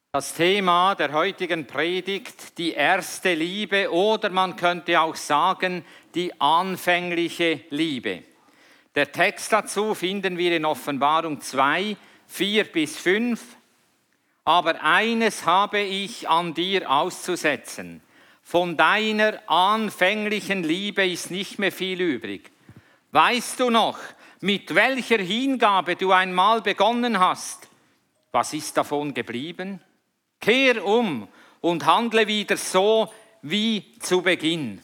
Das Thema der heutigen Predigt, die erste Liebe oder man könnte auch sagen, die anfängliche Liebe. Der Text dazu finden wir in Offenbarung 2, 4-5. Aber eines habe ich an dir auszusetzen. Von deiner anfänglichen Liebe ist nicht mehr viel übrig. Weißt du noch, mit welcher Hingabe du einmal begonnen hast? Was ist davon geblieben? Kehr um und handle wieder so wie zu Beginn.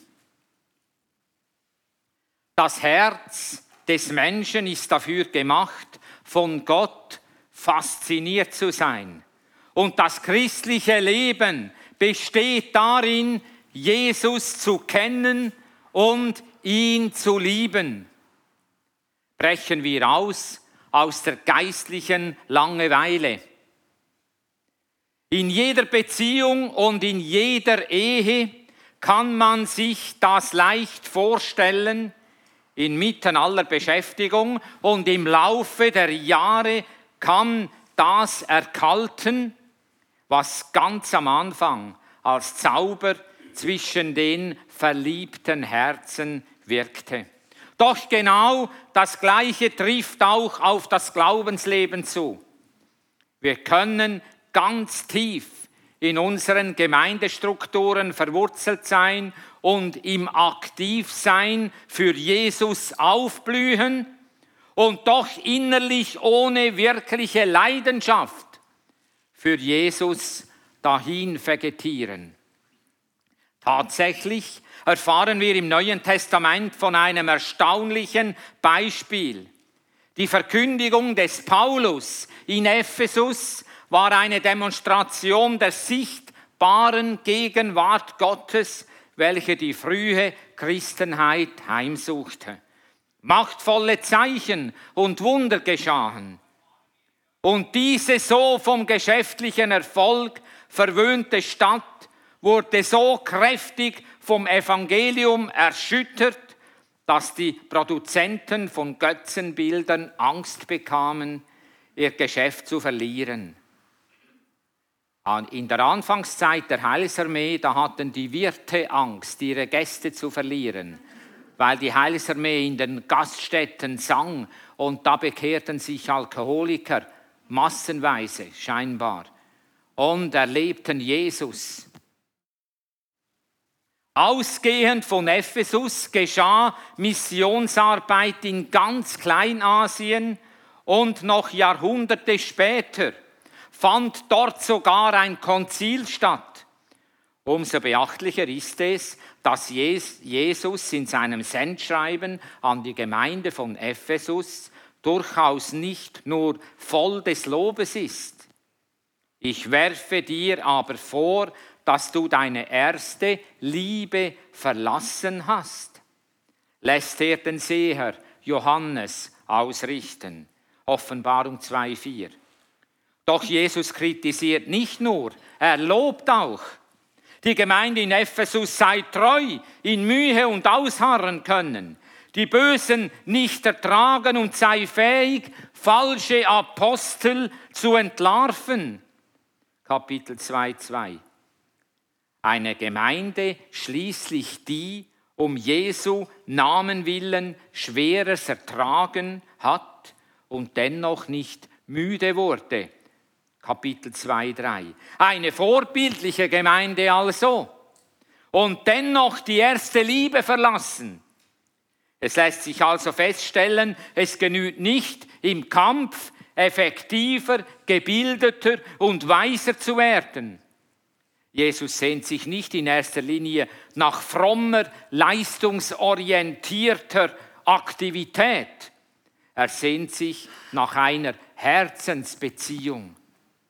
Das Herz des Menschen ist dafür gemacht, von Gott fasziniert zu sein. Und das christliche Leben besteht darin, Jesus zu kennen und ihn zu lieben. Brechen wir aus der geistlichen Langeweile. In jeder Beziehung und in jeder Ehe kann man sich das leicht vorstellen, inmitten aller Beschäftigung, und im Laufe der Jahre kann das erkalten, was ganz am Anfang als Zauber zwischen den verliebten Herzen wirkte. Doch genau das Gleiche trifft auch auf das Glaubensleben zu. Wir können ganz tief in unseren Gemeindestrukturen verwurzelt sein und im Aktivsein für Jesus aufblühen und doch innerlich ohne wirkliche Leidenschaft für Jesus dahin vegetieren. Tatsächlich erfahren wir im Neuen Testament von einem erstaunlichen Beispiel. Die Verkündigung des Paulus in Ephesus war eine Demonstration der sichtbaren Gegenwart Gottes, welche die frühe Christenheit heimsuchte. Machtvolle Zeichen und Wunder geschahen. Und diese so vom geschäftlichen Erfolg verwöhnte Stadt wurde so kräftig vom Evangelium erschüttert, dass die Produzenten von Götzenbildern Angst bekamen, ihr Geschäft zu verlieren. In der Anfangszeit der Heilsarmee, da hatten die Wirte Angst, ihre Gäste zu verlieren, weil die Heilsarmee in den Gaststätten sang und da bekehrten sich Alkoholiker massenweise scheinbar und erlebten Jesus. Ausgehend von Ephesus geschah Missionsarbeit in ganz Kleinasien und noch Jahrhunderte später fand dort sogar ein Konzil statt. Umso beachtlicher ist es, dass Jesus in seinem Sendschreiben an die Gemeinde von Ephesus durchaus nicht nur voll des Lobes ist. Ich werfe dir aber vor, dass du deine erste Liebe verlassen hast, lässt er den Seher Johannes ausrichten. Offenbarung 2,4. Doch Jesus kritisiert nicht nur, er lobt auch. Die Gemeinde in Ephesus sei treu, in Mühe und Ausharren können, die Bösen nicht ertragen und sei fähig, falsche Apostel zu entlarven. Kapitel 2,2. Eine Gemeinde schließlich die, um Jesu Namen willen Schweres ertragen hat und dennoch nicht müde wurde. Kapitel 2,3. Eine vorbildliche Gemeinde also und dennoch die erste Liebe verlassen. Es lässt sich also feststellen, es genügt nicht im Kampf effektiver, gebildeter und weiser zu werden. Jesus sehnt sich nicht in erster Linie nach frommer, leistungsorientierter Aktivität. Er sehnt sich nach einer Herzensbeziehung.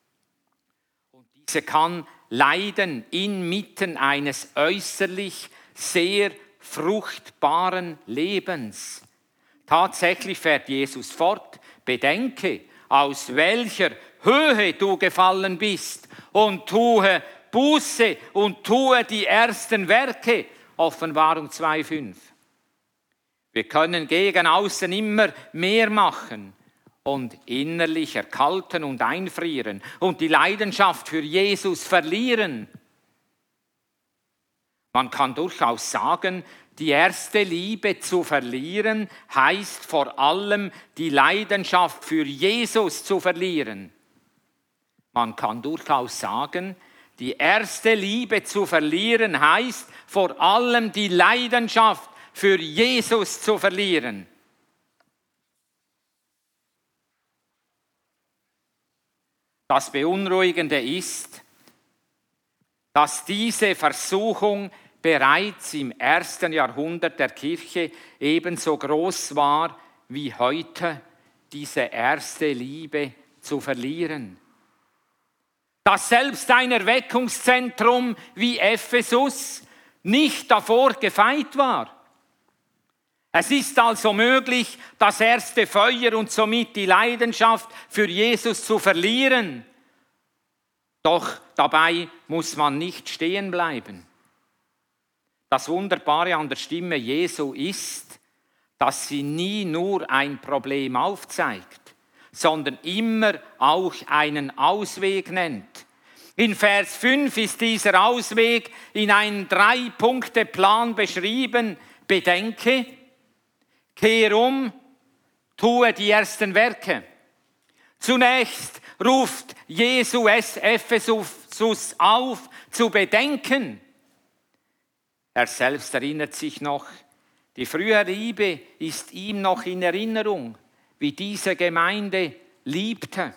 Und diese kann leiden inmitten eines äußerlich sehr fruchtbaren Lebens. Tatsächlich fährt Jesus fort: Bedenke, aus welcher Höhe du gefallen bist, und tue Buße und tue die ersten Werke. Offenbarung 2,5. Wir können gegen außen immer mehr machen und innerlich erkalten und einfrieren und die Leidenschaft für Jesus verlieren. Man kann durchaus sagen, die erste Liebe zu verlieren, heißt vor allem die Leidenschaft für Jesus zu verlieren. Man kann durchaus sagen, die erste Liebe zu verlieren, heißt vor allem die Leidenschaft für Jesus zu verlieren. Das Beunruhigende ist, dass diese Versuchung bereits im 1. Jahrhundert der Kirche ebenso groß war wie heute, diese erste Liebe zu verlieren. Dass selbst ein Erweckungszentrum wie Ephesus nicht davor gefeit war. Es ist also möglich, das erste Feuer und somit die Leidenschaft für Jesus zu verlieren. Doch dabei muss man nicht stehen bleiben. Das Wunderbare an der Stimme Jesu ist, dass sie nie nur ein Problem aufzeigt, sondern immer auch einen Ausweg nennt. In Vers 5 ist dieser Ausweg in einem 3-Punkte-Plan beschrieben. Bedenke, kehr um, tue die ersten Werke. Zunächst ruft Jesu Ephesus auf, zu bedenken. Er selbst erinnert sich noch, die frühere Liebe ist ihm noch in Erinnerung, wie diese Gemeinde liebte.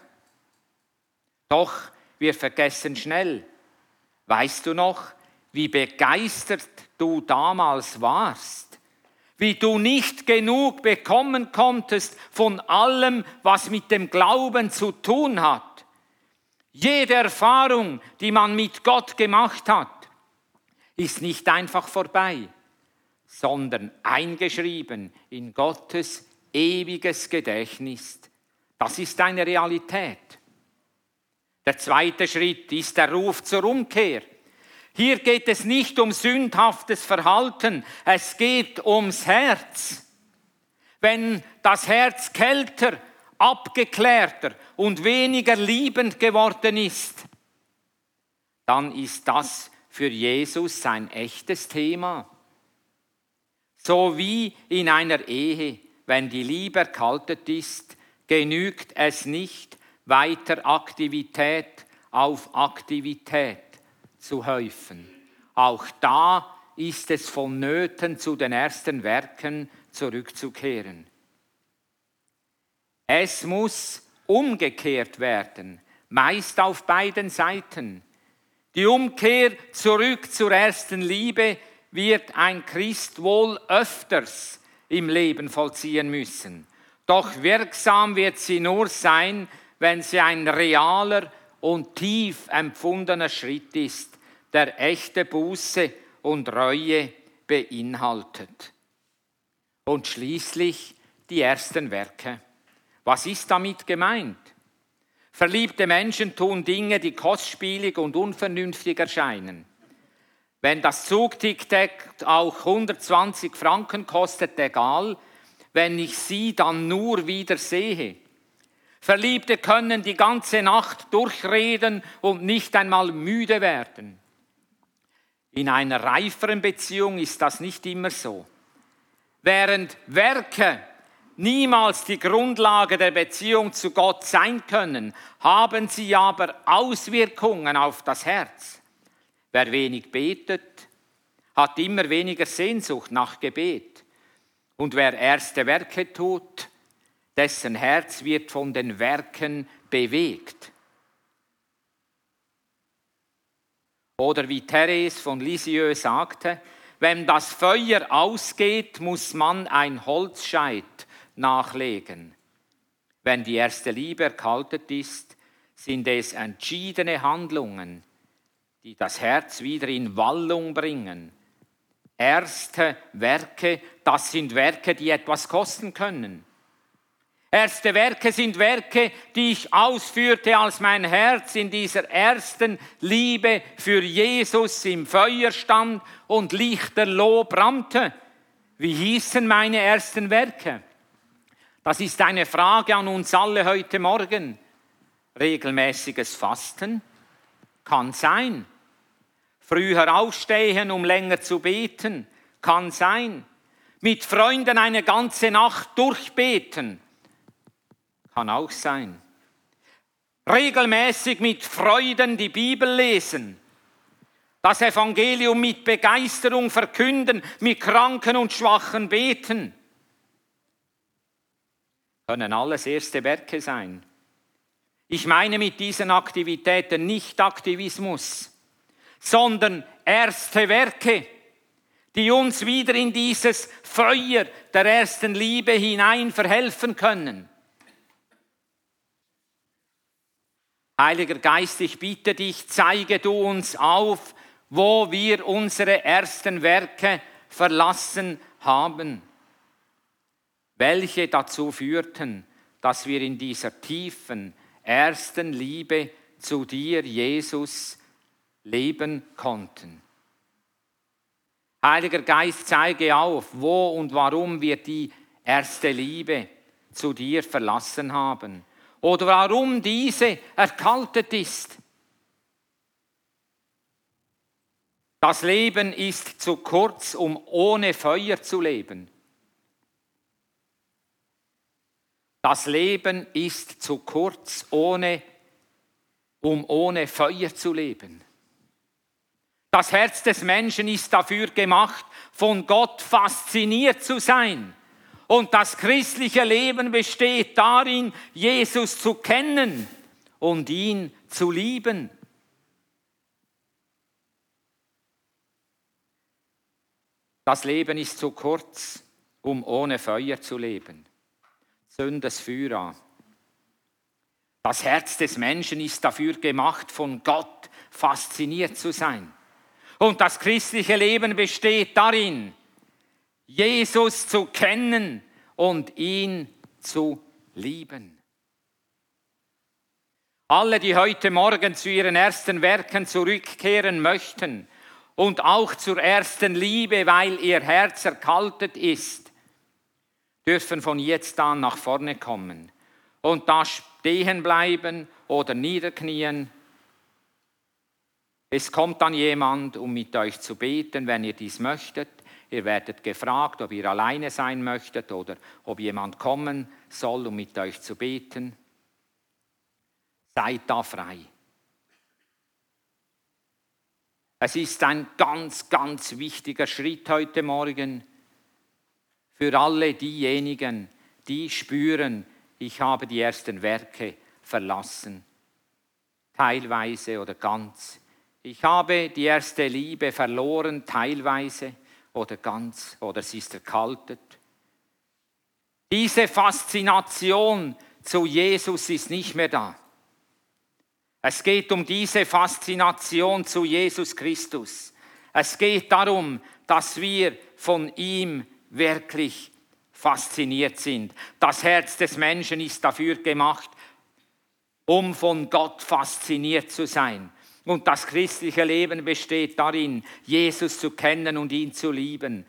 Doch wir vergessen schnell. Weißt du noch, wie begeistert du damals warst? Wie du nicht genug bekommen konntest von allem, was mit dem Glauben zu tun hat. Jede Erfahrung, die man mit Gott gemacht hat, ist nicht einfach vorbei, sondern eingeschrieben in Gottes ewiges Gedächtnis. Das ist eine Realität. Der zweite Schritt ist der Ruf zur Umkehr. Hier geht es nicht um sündhaftes Verhalten, es geht ums Herz. Wenn das Herz kälter, abgeklärter und weniger liebend geworden ist, dann ist das für Jesus ein echtes Thema. So wie in einer Ehe, wenn die Liebe erkaltet ist, genügt es nicht, weiter Aktivität auf Aktivität zu häufen. Auch da ist es vonnöten, zu den ersten Werken zurückzukehren. Es muss umgekehrt werden, meist auf beiden Seiten. Die Umkehr zurück zur ersten Liebe wird ein Christ wohl öfters im Leben vollziehen müssen. Doch wirksam wird sie nur sein, wenn sie ein realer und tief empfundener Schritt ist, der echte Buße und Reue beinhaltet. Und schließlich die ersten Werke. Was ist damit gemeint? Verliebte Menschen tun Dinge, die kostspielig und unvernünftig erscheinen. Wenn das Zugticket auch 120 Franken kostet, egal, wenn ich sie dann nur wieder sehe. Verliebte können die ganze Nacht durchreden und nicht einmal müde werden. In einer reiferen Beziehung ist das nicht immer so. Während Werke niemals die Grundlage der Beziehung zu Gott sein können, haben sie aber Auswirkungen auf das Herz. Wer wenig betet, hat immer weniger Sehnsucht nach Gebet. Und wer erste Werke tut, dessen Herz wird von den Werken bewegt. Oder wie Therese von Lisieux sagte, wenn das Feuer ausgeht, muss man ein Holzscheit nachlegen. Wenn die erste Liebe erkaltet ist, sind es entschiedene Handlungen, die das Herz wieder in Wallung bringen. Erste Werke, das sind Werke, die etwas kosten können. Erste Werke sind Werke, die ich ausführte, als mein Herz in dieser ersten Liebe für Jesus im Feuer stand und lichterloh brannte. Wie hießen meine ersten Werke? Das ist eine Frage an uns alle heute Morgen. Regelmäßiges Fasten? Kann sein. Früher aufstehen, um länger zu beten? Kann sein. Mit Freunden eine ganze Nacht durchbeten? Kann auch sein. Regelmäßig mit Freuden die Bibel lesen? Das Evangelium mit Begeisterung verkünden, mit Kranken und Schwachen beten? Können alles erste Werke sein. Ich meine mit diesen Aktivitäten nicht Aktivismus, sondern erste Werke, die uns wieder in dieses Feuer der ersten Liebe hinein verhelfen können. Heiliger Geist, ich bitte dich, zeige du uns auf, wo wir unsere ersten Werke verlassen haben, welche dazu führten, dass wir in dieser tiefen ersten Liebe zu dir, Jesus, leben konnten. Heiliger Geist, zeige auf, wo und warum wir die erste Liebe zu dir verlassen haben oder warum diese erkaltet ist. Das Leben ist zu kurz, um ohne Feuer zu leben. Das Leben ist zu kurz, um ohne Feuer zu leben. Das Herz des Menschen ist dafür gemacht, von Gott fasziniert zu sein. Und das christliche Leben besteht darin, Jesus zu kennen und ihn zu lieben. Das Leben ist zu kurz, um ohne Feuer zu leben. Zünd das Feuer an. Das Herz des Menschen ist dafür gemacht, von Gott fasziniert zu sein. Und das christliche Leben besteht darin, Jesus zu kennen und ihn zu lieben. Alle, die heute Morgen zu ihren ersten Werken zurückkehren möchten und auch zur ersten Liebe, weil ihr Herz erkaltet ist, dürfen von jetzt an nach vorne kommen und da stehen bleiben oder niederknien. Es kommt dann jemand, um mit euch zu beten, wenn ihr dies möchtet. Ihr werdet gefragt, ob ihr alleine sein möchtet oder ob jemand kommen soll, um mit euch zu beten. Seid da frei. Es ist ein ganz, ganz wichtiger Schritt heute Morgen für alle diejenigen, die spüren, ich habe die ersten Werke verlassen, teilweise oder ganz. Ich habe die erste Liebe verloren, teilweise oder ganz, oder sie ist erkaltet. Diese Faszination zu Jesus ist nicht mehr da. Es geht um diese Faszination zu Jesus Christus. Es geht darum, dass wir von ihm wirklich fasziniert sind. Das Herz des Menschen ist dafür gemacht, um von Gott fasziniert zu sein. Und das christliche Leben besteht darin, Jesus zu kennen und ihn zu lieben.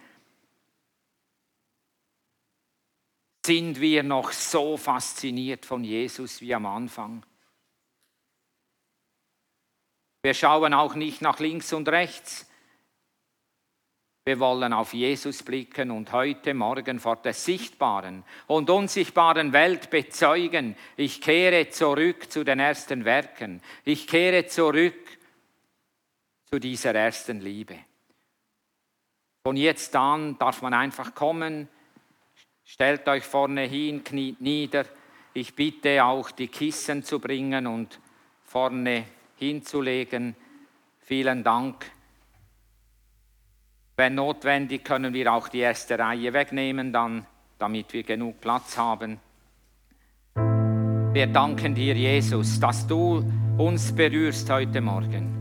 Sind wir noch so fasziniert von Jesus wie am Anfang? Wir schauen auch nicht nach links und rechts. Wir wollen auf Jesus blicken und heute Morgen vor der sichtbaren und unsichtbaren Welt bezeugen, ich kehre zurück zu den ersten Werken. Ich kehre zurück zu dieser ersten Liebe. Von jetzt an darf man einfach kommen, stellt euch vorne hin, kniet nieder. Ich bitte auch, die Kissen zu bringen und vorne hinzulegen. Vielen Dank. Wenn notwendig, können wir auch die erste Reihe wegnehmen, damit wir genug Platz haben. Wir danken dir, Jesus, dass du uns berührst heute Morgen.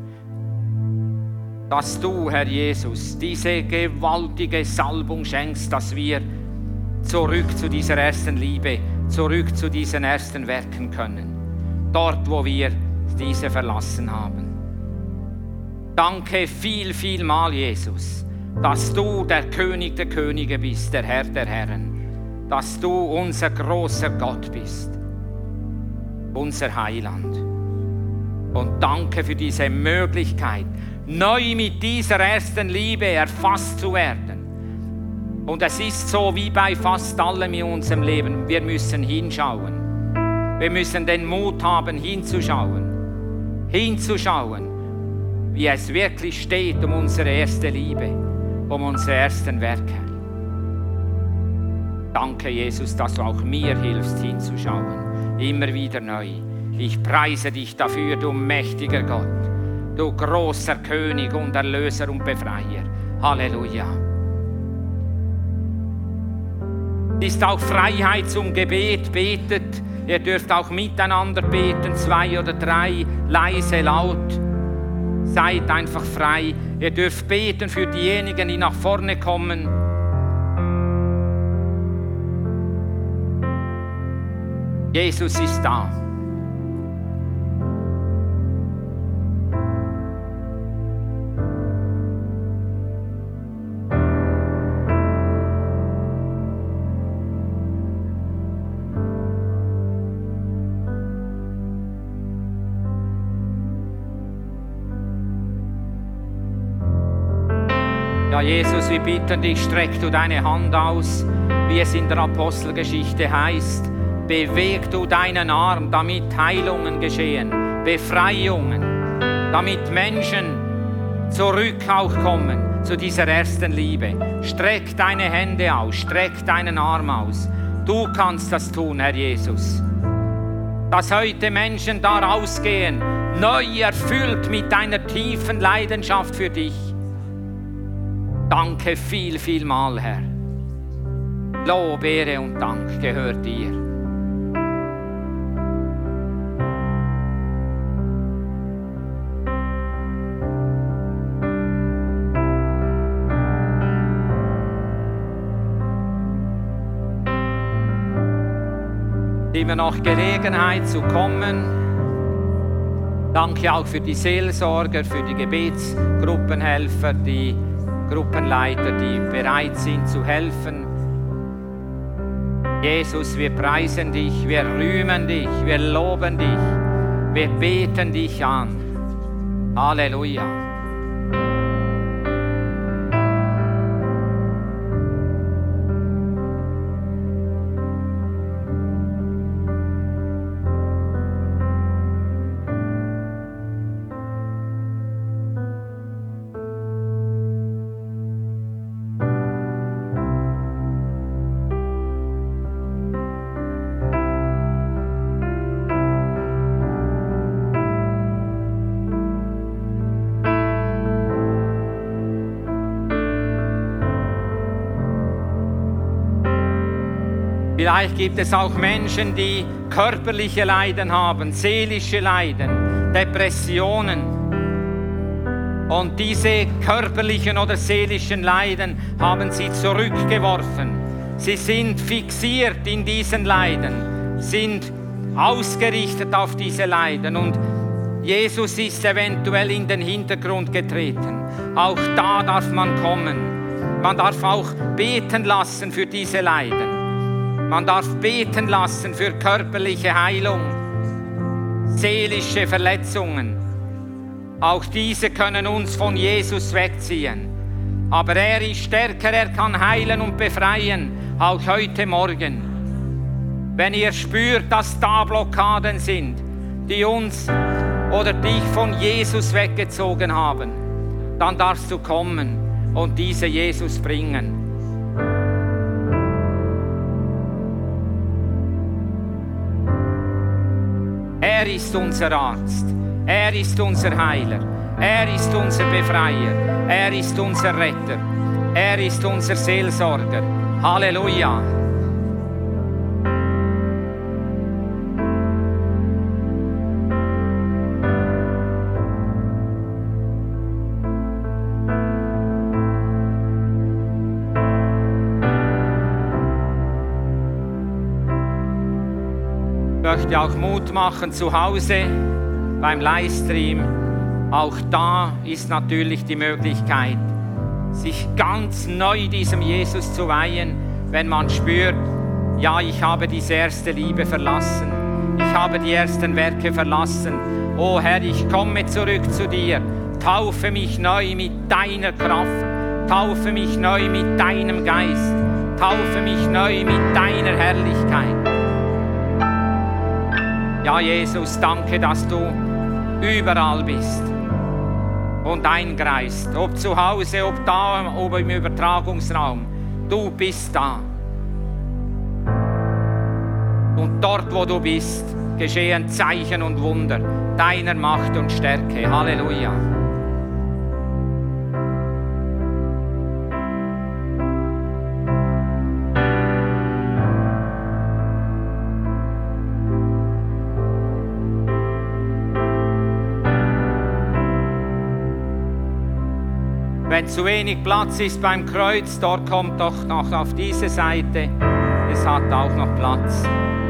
Dass du, Herr Jesus, diese gewaltige Salbung schenkst, dass wir zurück zu dieser ersten Liebe, zurück zu diesen ersten Werken können. Dort, wo wir diese verlassen haben. Danke vielmal, Jesus, dass du der König der Könige bist, der Herr der Herren. dass du unser großer Gott bist, unser Heiland. Und danke für diese Möglichkeit, neu mit dieser ersten Liebe erfasst zu werden. Und es ist so wie bei fast allem in unserem Leben, wir müssen hinschauen. Wir müssen den Mut haben, hinzuschauen, wie es wirklich steht um unsere erste Liebe, um unsere ersten Werke. Danke, Jesus, dass du auch mir hilfst, hinzuschauen, immer wieder neu. Ich preise dich dafür, du mächtiger Gott, du großer König und Erlöser und Befreier. Halleluja. Es ist auch Freiheit zum Gebet. Betet. Ihr dürft auch miteinander beten, 2 oder 3, leise, laut. Seid einfach frei. Ihr dürft beten für diejenigen, die nach vorne kommen. Jesus ist da. Ja, Jesus, wir bitten dich, streck du deine Hand aus, wie es in der Apostelgeschichte heißt. Beweg du deinen Arm, damit Heilungen geschehen, Befreiungen, damit Menschen zurück auch kommen zu dieser ersten Liebe. Streck deine Hände aus, streck deinen Arm aus. Du kannst das tun, Herr Jesus. Dass heute Menschen da rausgehen, neu erfüllt mit deiner tiefen Leidenschaft für dich. Danke vielmal, Herr. Lob, Ehre und Dank gehört dir. Immer noch Gelegenheit zu kommen. Danke auch für die Seelsorger, für die Gebetsgruppenhelfer, die Gruppenleiter, die bereit sind zu helfen. Jesus, wir preisen dich, wir rühmen dich, wir loben dich, wir beten dich an. Halleluja. Vielleicht gibt es auch Menschen, die körperliche Leiden haben, seelische Leiden, Depressionen. Und diese körperlichen oder seelischen Leiden haben sie zurückgeworfen. Sie sind fixiert in diesen Leiden, sind ausgerichtet auf diese Leiden. Und Jesus ist eventuell in den Hintergrund getreten. Auch da darf man kommen. Man darf auch beten lassen für diese Leiden. Man darf beten lassen für körperliche Heilung, seelische Verletzungen. Auch diese können uns von Jesus wegziehen. Aber er ist stärker, er kann heilen und befreien, auch heute Morgen. Wenn ihr spürt, dass da Blockaden sind, die uns oder dich von Jesus weggezogen haben, dann darfst du kommen und diese Jesus bringen. Er ist unser Arzt, er ist unser Heiler, er ist unser Befreier, er ist unser Retter, er ist unser Seelsorger. Halleluja! Ich möchte auch Mut machen zu Hause beim Livestream. Auch da ist natürlich die Möglichkeit, sich ganz neu diesem Jesus zu weihen, wenn man spürt, Ja, ich habe diese erste Liebe verlassen. Ich habe die ersten Werke verlassen. O Herr, ich komme zurück zu dir. Taufe mich neu mit deiner Kraft. Taufe mich neu mit deinem Geist. Taufe mich neu mit deiner Herrlichkeit. Ja, Jesus, danke, dass du überall bist und eingreifst. Ob zu Hause, ob da, ob im Übertragungsraum. Du bist da. Und dort, wo du bist, geschehen Zeichen und Wunder deiner Macht und Stärke. Halleluja. Wenn zu wenig Platz ist beim Kreuz, dort kommt doch noch auf diese Seite. Es hat auch noch Platz.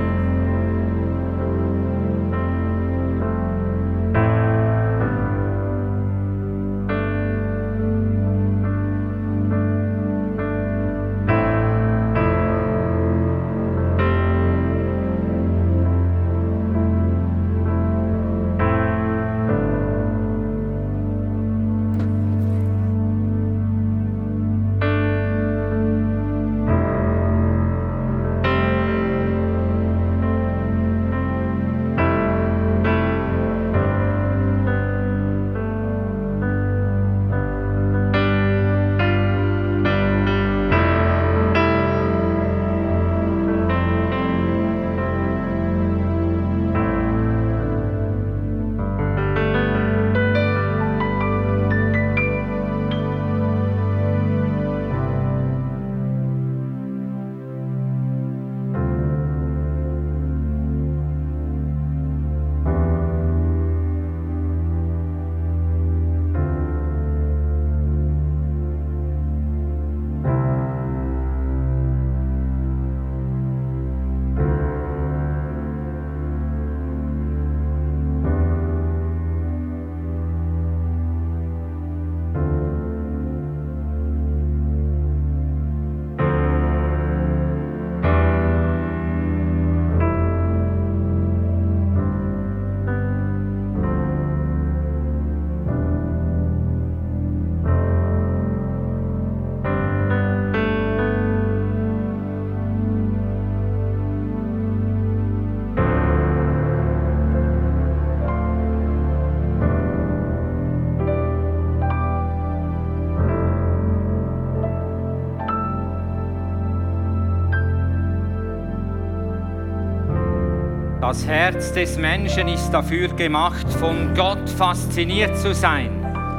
Das Herz des Menschen ist dafür gemacht, von Gott fasziniert zu sein.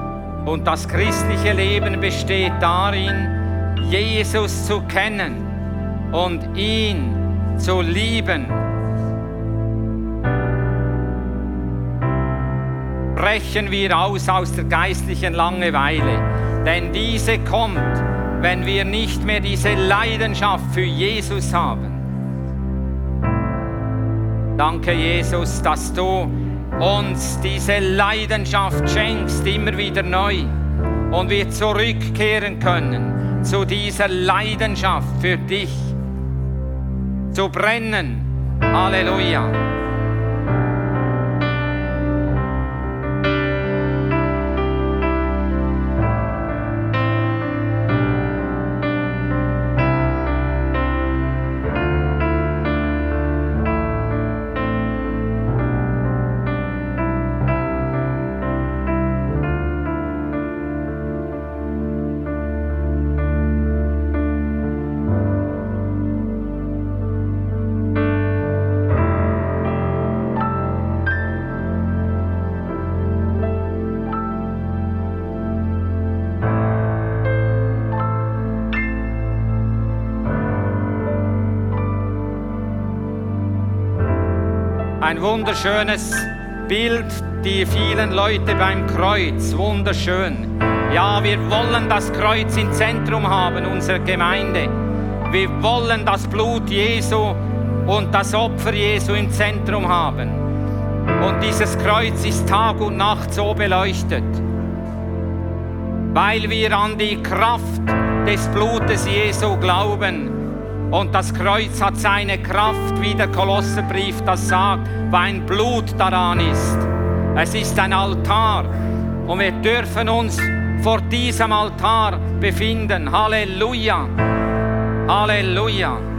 Und das christliche Leben besteht darin, Jesus zu kennen und ihn zu lieben. Brechen wir aus der geistlichen Langeweile, denn diese kommt, wenn wir nicht mehr diese Leidenschaft für Jesus haben. Danke, Jesus, dass du uns diese Leidenschaft schenkst, immer wieder neu. Und wir zurückkehren können zu dieser Leidenschaft für dich. Zu brennen. Halleluja. Ein wunderschönes Bild, die vielen Leute beim Kreuz, wunderschön. Ja, wir wollen das Kreuz im Zentrum haben, unserer Gemeinde. Wir wollen das Blut Jesu und das Opfer Jesu im Zentrum haben. Und dieses Kreuz ist Tag und Nacht so beleuchtet, weil wir an die Kraft des Blutes Jesu glauben. Und das Kreuz hat seine Kraft, wie der Kolosserbrief das sagt, weil ein Blut daran ist. Es ist ein Altar und wir dürfen uns vor diesem Altar befinden. Halleluja! Halleluja!